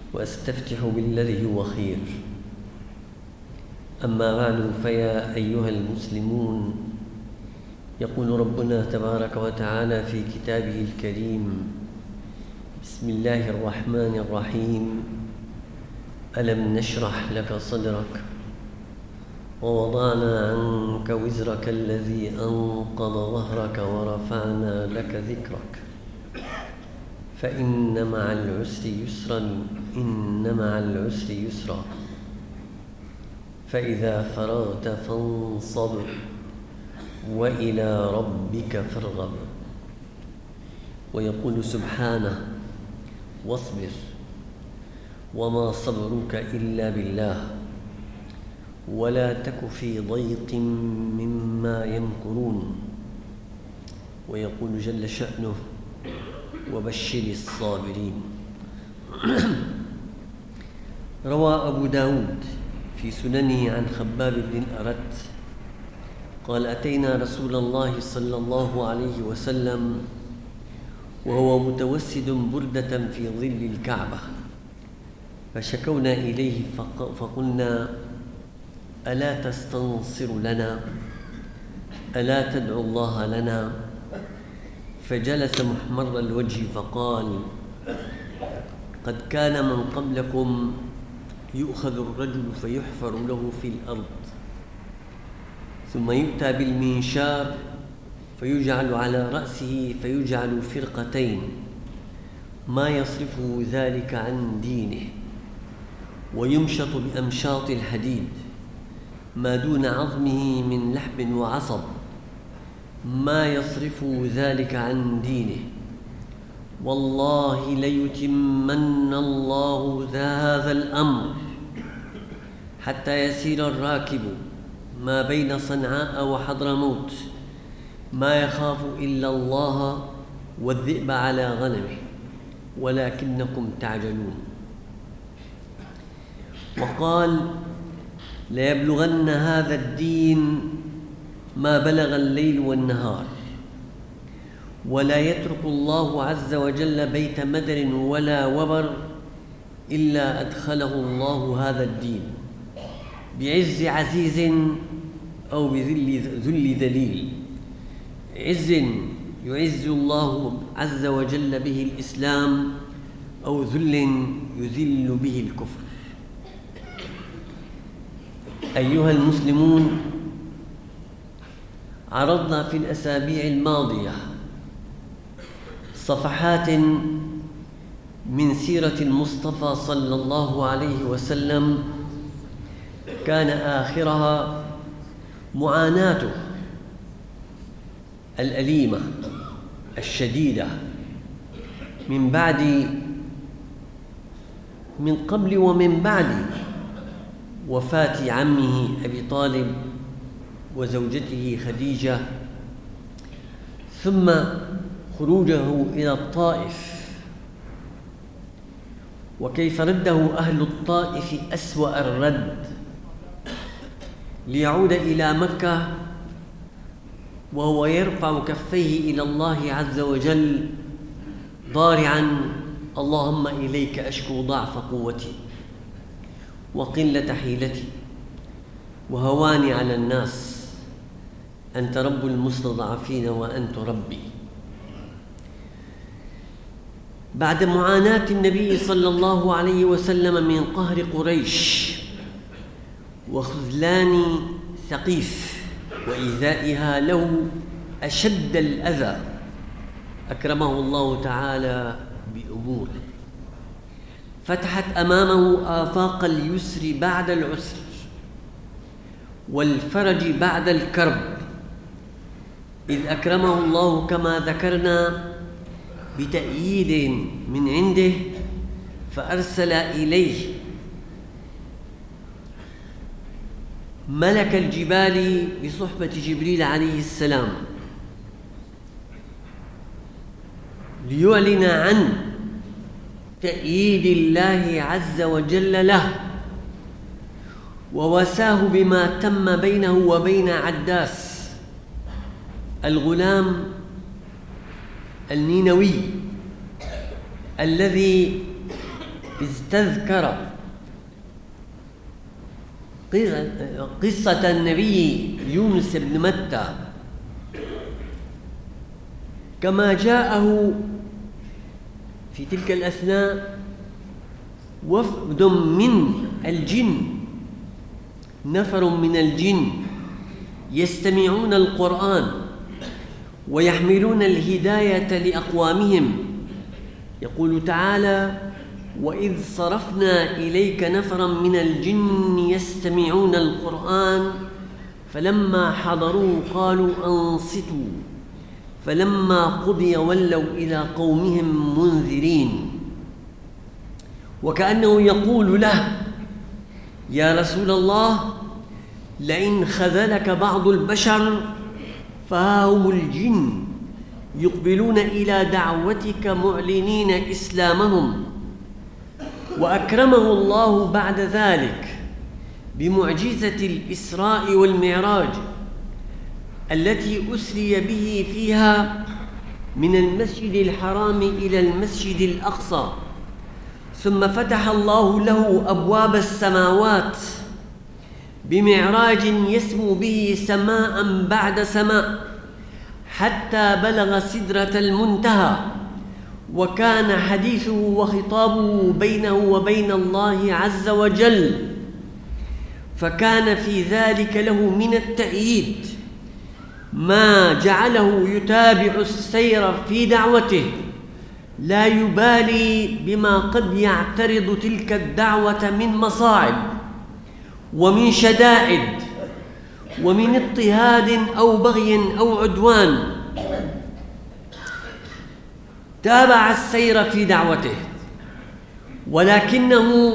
وأستفتح بالذي هو خير. أما بعد، فيا أيها المسلمون، يقول ربنا تبارك وتعالى في كتابه الكريم: بسم الله الرحمن الرحيم. ألم نشرح لك صدرك ووضعنا عنك وزرك الذي أنقض ظهرك ورفعنا لك ذكرك فإن مع العسر يسرا إن مع العسر يسرا فإذا فرغت فانصب وإلى ربك فارغب. ويقول سبحانه: واصبر وما صبرك إلا بالله ولا تك في ضيق مما يمكرون. ويقول جل شأنه: وبشر الصابرين. روى أبو داود في سننه عن خباب بن الأرت قال: أتينا رسول الله صلى الله عليه وسلم وهو متوسد بردة في ظل الكعبة، فشكونا إليه فقلنا: ألا تستنصر لنا؟ ألا تدعو الله لنا؟ فجلس محمر الوجه فقال: قد كان من قبلكم يؤخذ الرجل فيحفر له في الأرض، ثم يؤتى بالمنشار فيجعل على رأسه فيجعل فرقتين، ما يصرفه ذلك عن دينه، ويمشط بأمشاط الحديد ما دون عظمه من لحم وعصب، ما يصرفه ذلك عن دينه. والله ليتمن الله هذا الأمر حتى يسير الراكب ما بين صنعاء وحضرموت ما يخاف إلا الله والذئب على غنمه ولكنكم تعجلون. وقال: ليبلغن هذا الدين ما بلغ الليل والنهار، ولا يترك الله عز وجل بيت مدر ولا وبر إلا أدخله الله هذا الدين بعز عزيز أو بذل ذليل. عز يعز الله عز وجل به الإسلام، أو ذل يذل به الكفر. أيها المسلمون، عرضنا في الأسابيع الماضية صفحات من سيرة المصطفى صلى الله عليه وسلم كان آخرها معاناته الأليمة الشديدة من قبل ومن بعد وفاة عمه أبي طالب وزوجته خديجة، ثم خروجه إلى الطائف، وكيف رده أهل الطائف أسوأ الرد ليعود إلى مكة وهو يرفع كفيه إلى الله عز وجل ضارعا: اللهم إليك أشكو ضعف قوتي وقلة حيلتي وهواني على الناس، أنت رب المستضعفين وأنت ربي. بعد معاناة النبي صلى الله عليه وسلم من قهر قريش وخذلان ثقيف وإيذائها له أشد الأذى، أكرمه الله تعالى بأمور فتحت أمامه آفاق اليسر بعد العسر والفرج بعد الكرب، إذ أكرمه الله كما ذكرنا بتأييد من عنده، فأرسل إليه ملك الجبال بصحبة جبريل عليه السلام ليعلن عن تأييد الله عز وجل له، وواساه بما تم بينه وبين عداس الغلام النينوي الذي استذكر قصة النبي يونس بن متى كما جاءه في تلك الأثناء وفد من الجن، نفر من الجن يستمعون القرآن ويحملون الهداية لأقوامهم. يقول تعالى: وإذ صرفنا إليك نفرا من الجن يستمعون القرآن فلما حضروا قالوا أنصتوا فلما قضي ولوا إلى قومهم منذرين. وكأنه يقول له: يا رسول الله، لئن خذلك بعض البشر فها هم الجن يقبلون إلى دعوتك معلنين إسلامهم. وأكرمه الله بعد ذلك بمعجزة الإسراء والمعراج التي أسري به فيها من المسجد الحرام إلى المسجد الأقصى، ثم فتح الله له أبواب السماوات بمعراج يسمو به سماء بعد سماء حتى بلغ سدرة المنتهى، وكان حديثه وخطابه بينه وبين الله عز وجل، فكان في ذلك له من التأييد ما جعله يتابع السير في دعوته، لا يبالي بما قد يعترض تلك الدعوة من مصاعب ومن شدائد ومن اضطهاد أو بغي أو عدوان. تابع السير في دعوته، ولكنه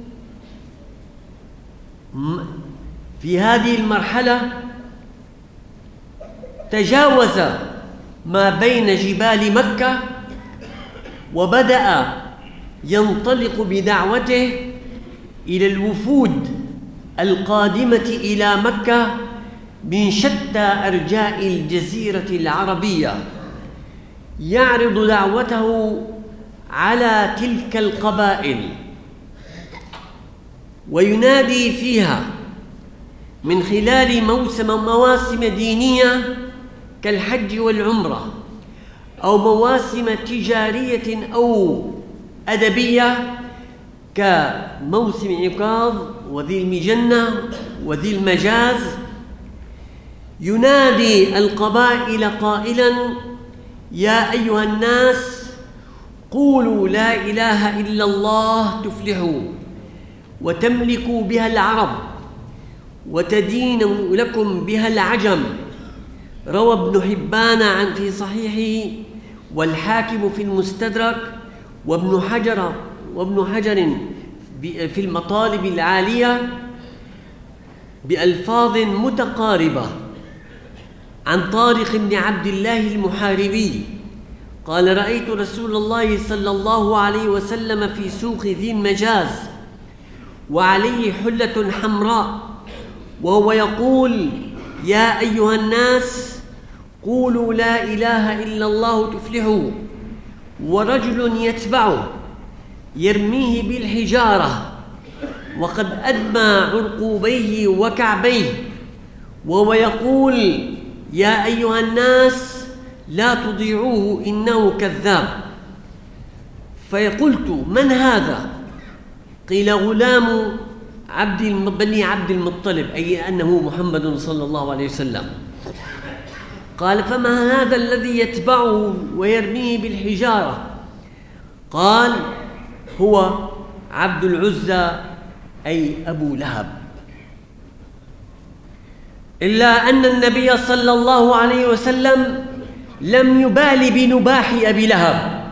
في هذه المرحلة تجاوز ما بين جبال مكة وبدأ ينطلق بدعوته إلى الوفود القادمة إلى مكة من شتى أرجاء الجزيرة العربية، يعرض دعوته على تلك القبائل وينادي فيها من خلال مواسم دينية كالحج والعمرة، أو مواسم تجارية أو أدبية كموسم عكاظ وذي المجنة وذي المجاز. ينادي القبائل قائلاً: يا أيها الناس، قولوا لا إله إلا الله تفلحوا وتملكوا بها العرب وتدين لكم بها العجم. روى ابن حبان في صحيحه والحاكم في المستدرك وابن حجر في المطالب العالية بألفاظ متقاربة عن طارق بن عبد الله المحاربي قال: رأيت رسول الله صلى الله عليه وسلم في سوق ذي المجاز وعليه حلة حمراء وهو يقول: يا أيها الناس، قولوا لا إله إلا الله تفلحوا، ورجل يتبعه يرميه بالحجارة وقد أدمى عرقوبيه وكعبيه وهو يقول: يا أيها الناس لا تضيعوه إنه كذاب. فقلت: من هذا؟ قيل: غلام بني عبد المطلب، أي أنه محمد صلى الله عليه وسلم. قال: فما هذا الذي يتبعه ويرميه بالحجارة؟ قال: هو عبد العزى، أي أبو لهب. إلا أن النبي صلى الله عليه وسلم لم يبال بنباح أبي لهب،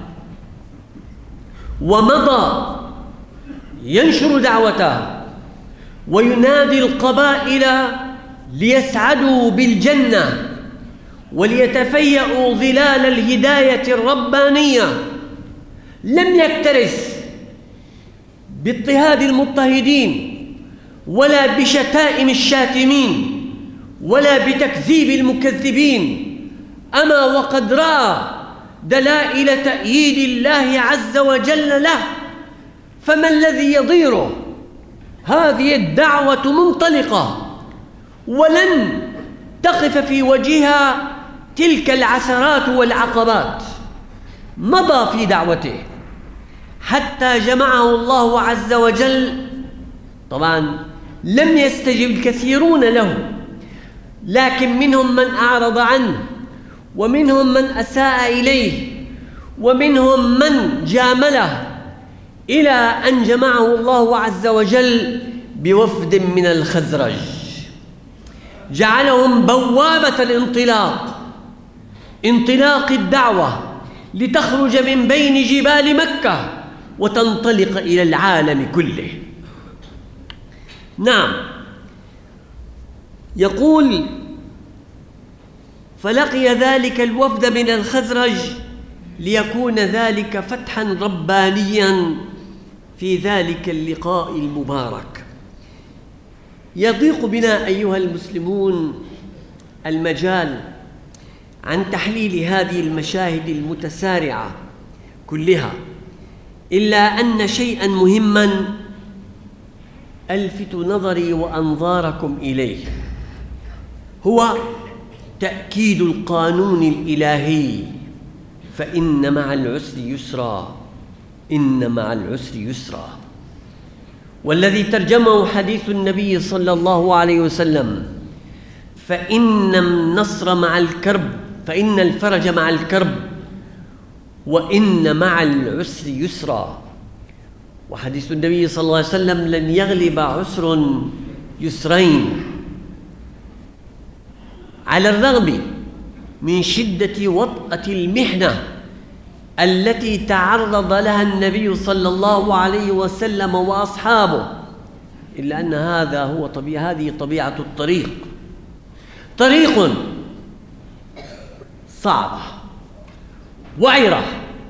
ومضى ينشر دعوته وينادي القبائل ليسعدوا بالجنة وليتفيأوا ظلال الهداية الربانية. لم يكترث باضطهاد المضطهدين ولا بشتائم الشاتمين ولا بتكذيب المكذبين، أما وقد رأى دلائل تأييد الله عز وجل له، فما الذي يضيره؟ هذه الدعوة منطلقة ولن تقف في وجهها تلك العثرات والعقبات. مضى في دعوته حتى جمعه الله عز وجل. طبعا لم يستجب الكثيرون له، لكن منهم من أعرض عنه، ومنهم من أساء إليه، ومنهم من جامله، إلى أن جمعه الله عز وجل بوفد من الخزرج جعلهم بوابة انطلاق الدعوة لتخرج من بين جبال مكة وتنطلق إلى العالم كله. نعم، يقول: فلقي ذلك الوفد من الخزرج ليكون ذلك فتحا ربانيا في ذلك اللقاء المبارك. يضيق بنا أيها المسلمون المجال عن تحليل هذه المشاهد المتسارعة كلها، إلا أن شيئا مهما ألفت نظري وأنظاركم إليه، هو تأكيد القانون الإلهي: فإن مع العسر يسرا، إن مع العسر يسرا، والذي ترجمه حديث النبي صلى الله عليه وسلم: فإن النصر مع الكرب، فإن الفرج مع الكرب، وإن مع العسر يسرا. وحديث النبي صلى الله عليه وسلم: لن يغلب عسر يسرين. على الرغم من شدة وطأة المحنة التي تعرض لها النبي صلى الله عليه وسلم وأصحابه، إلا أن هذه طبيعة الطريق. طريق صعبة وعرة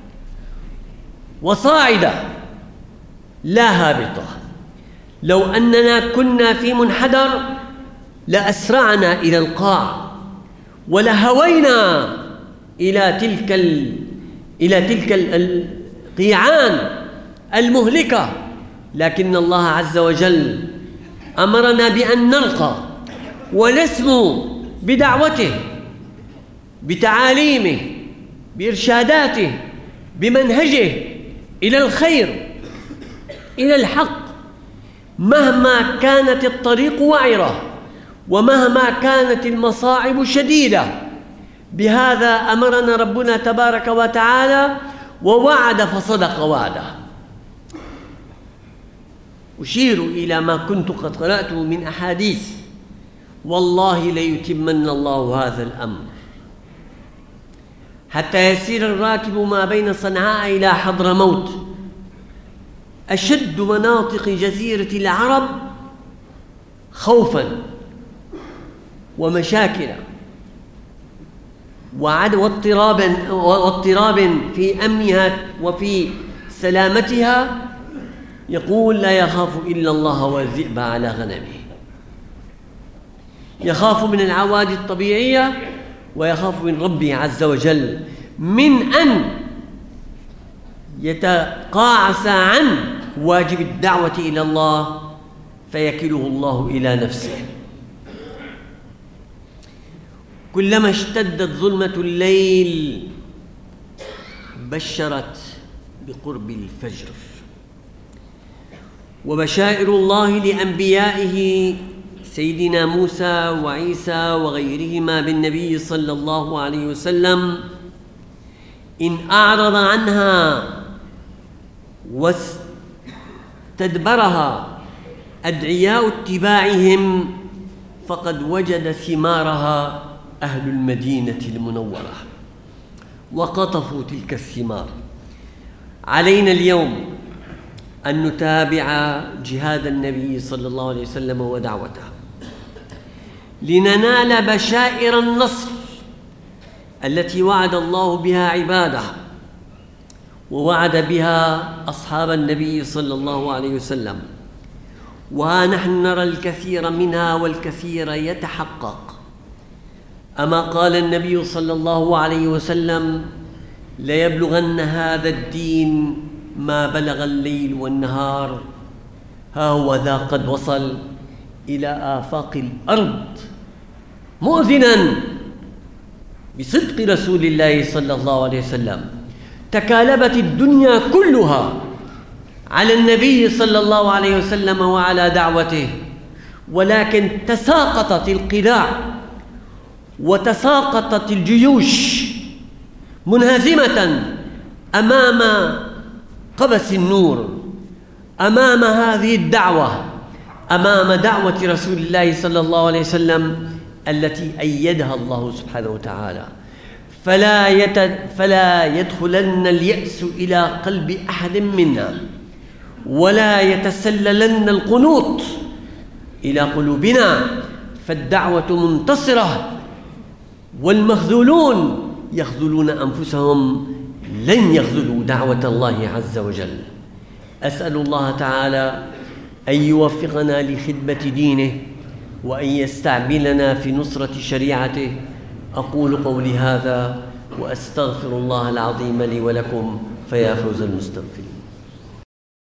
وصاعدة لا هابطة. لو أننا كنا في منحدر لأسرعنا إلى القاع ولهوينا إلى تلك القيعان المهلكة، لكن الله عز وجل أمرنا بأن نرقى ونسمو بدعوته، بتعاليمه، بإرشاداته، بمنهجه إلى الخير، إلى الحق، مهما كانت الطريق وعرة ومهما كانت المصاعب شديدة. بهذا أمرنا ربنا تبارك وتعالى، ووعد فصدق وعده. أشير إلى ما كنت قد قرأته من أحاديث: والله ليتمن الله هذا الأمر حتى يسير الراكب ما بين صنعاء إلى حضرموت، أشد مناطق جزيرة العرب خوفاً ومشاكل واضطراب في أمنها وفي سلامتها، يقول: لا يخاف إلا الله والذئب على غنمه. يخاف من العوادي الطبيعية ويخاف من ربه عز وجل من أن يتقاعس عن واجب الدعوة إلى الله فيكله الله إلى نفسه. كلما اشتدت ظلمة الليل بشرت بقرب الفجر. وبشائر الله لأنبيائه سيدنا موسى وعيسى وغيرهما بالنبي صلى الله عليه وسلم: إن أعرض عنها واستدبرها أدعياء اتباعهم فقد وجد ثمارها أهل المدينة المنورة وقطفوا تلك الثمار. علينا اليوم أن نتابع جهاد النبي صلى الله عليه وسلم ودعوته لننال بشائر النصر التي وعد الله بها عباده ووعد بها أصحاب النبي صلى الله عليه وسلم. وها نحن نرى الكثير منها والكثير يتحقق. أما قال النبي صلى الله عليه وسلم: ليبلغن هذا الدين ما بلغ الليل والنهار، ها هو ذا قد وصل إلى آفاق الأرض مؤذنا بصدق رسول الله صلى الله عليه وسلم. تكالبت الدنيا كلها على النبي صلى الله عليه وسلم وعلى دعوته، ولكن تساقطت القلاع وتساقطت الجيوش منهزمة أمام قبس النور، أمام هذه الدعوة، أمام دعوة رسول الله صلى الله عليه وسلم التي أيدها الله سبحانه وتعالى. فلا يدخلن اليأس إلى قلب أحد منا، ولا يتسللن القنوط إلى قلوبنا، فالدعوة منتصرة، والمخذولون يخذلون أنفسهم لن يخذلوا دعوة الله عز وجل. أسأل الله تعالى أن يوفقنا لخدمة دينه، وأن يستعملنا في نصرة شريعته. أقول قولي هذا وأستغفر الله العظيم لي ولكم، فيا فوز المستغفرين.